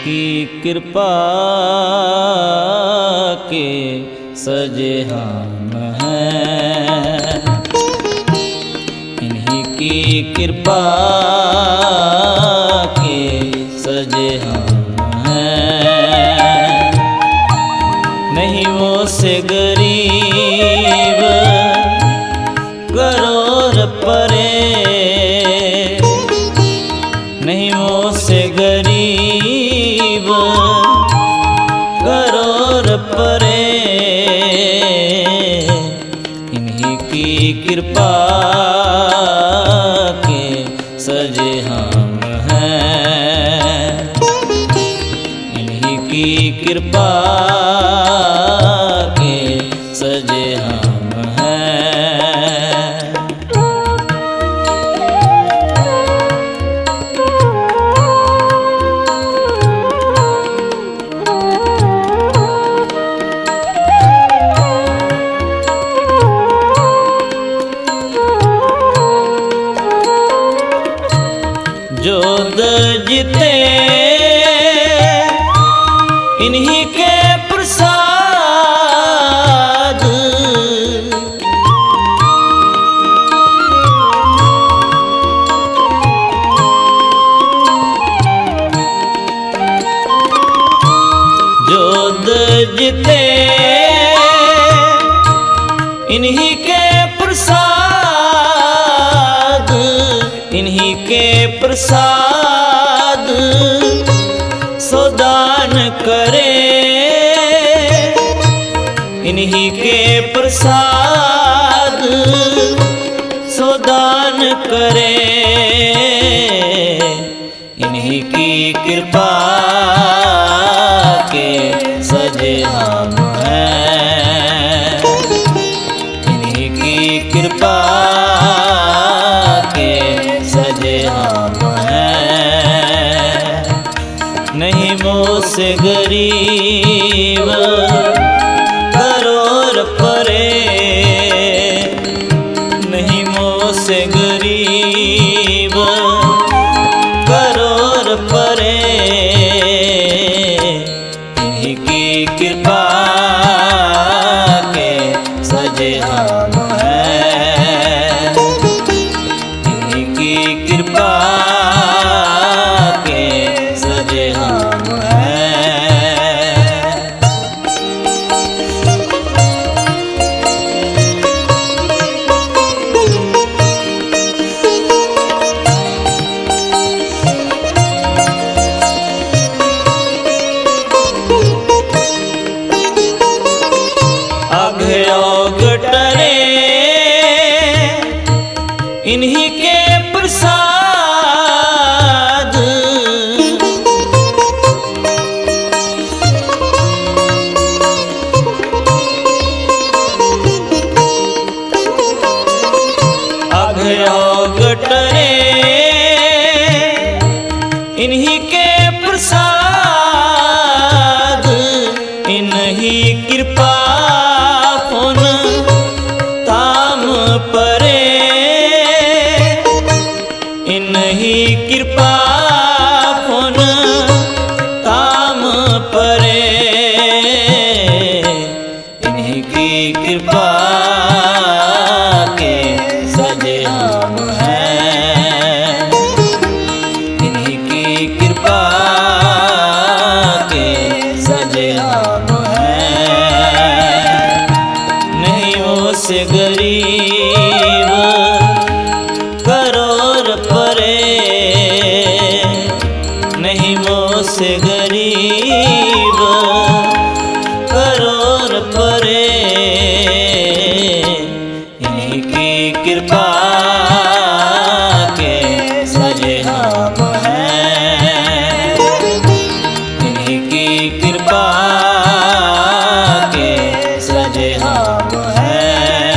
की कृपा के सजे हम हैं, इन्हीं की कृपा के सजे हम हैं। नहीं वो से गरीब करोड़ परे, नहीं वो से गरीब करोड़ परे, इन्हीं की कृपा के सजे हम हैं, इन्हीं की कृपा के सजे हम हैं। जो जीते इन्हीं के प्रसाद, जो जीते इन्हीं के प्रसाद, इन्हीं के प्रसाद सोदान करे, इन्हीं के प्रसाद सोदान करे, इन्हीं की कृपा के सजे हम हैं, इन्हीं की कृपा के सजे हम हैं। नहीं मुझसे गरीब करोड़ परे, नहीं मुझसे गरीब करोड़ परे, इन्हीं की कृपा के सजे हम हैं, इन्हीं की कृपा के सजे हम हैं। गटरे इन्हीं के प्रसाद, गटरे इन्हीं के प्रसाद, इन्हीं कृपा परे, इन्हीं कृपा पुन ताम परे, इन्हीं की कृपा के सजे हम हैं, इन्हीं की कृपा के सजे हम हैं। नहीं वो से गरीब करोड़ परे, नहीं मुझसे गरीब करोड़ परे, इन्हीं की कृपा के सजे हम हैं, इन्हीं की कृपा के सजे हम हैं।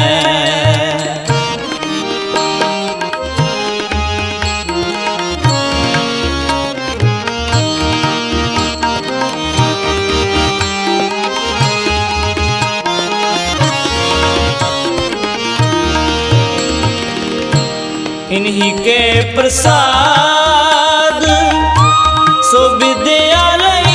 इन्हीं के प्रसाद सो विद्यालय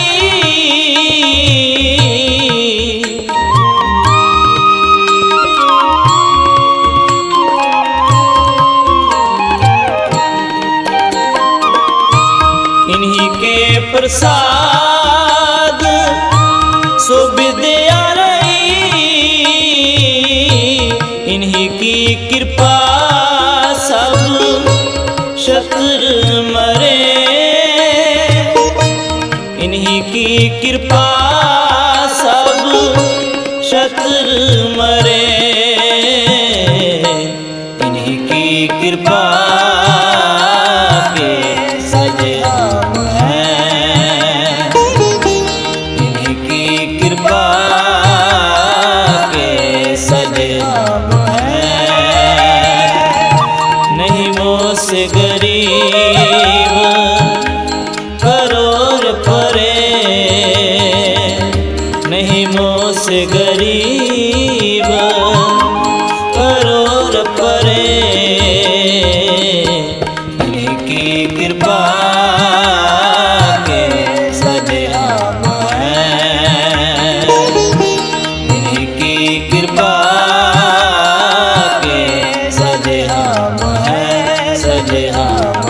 प्रसाद सो विद्या रही, इन्हीं की कृपा सब शत्रु मरे, इन्हीं की कृपा सब शत्रु मरे, इन्हीं की कृपा के सजे हम हैं, इन्हीं की कृपा के सजे हम हैं। नहीं मोसे गरीब करोड़ परे, नहीं मोसे गरीब करोड़ परे, इन्हीं की कृपा के सजे हम हैं, इन्हीं की कृपा के सजे हम हैं, सजे हम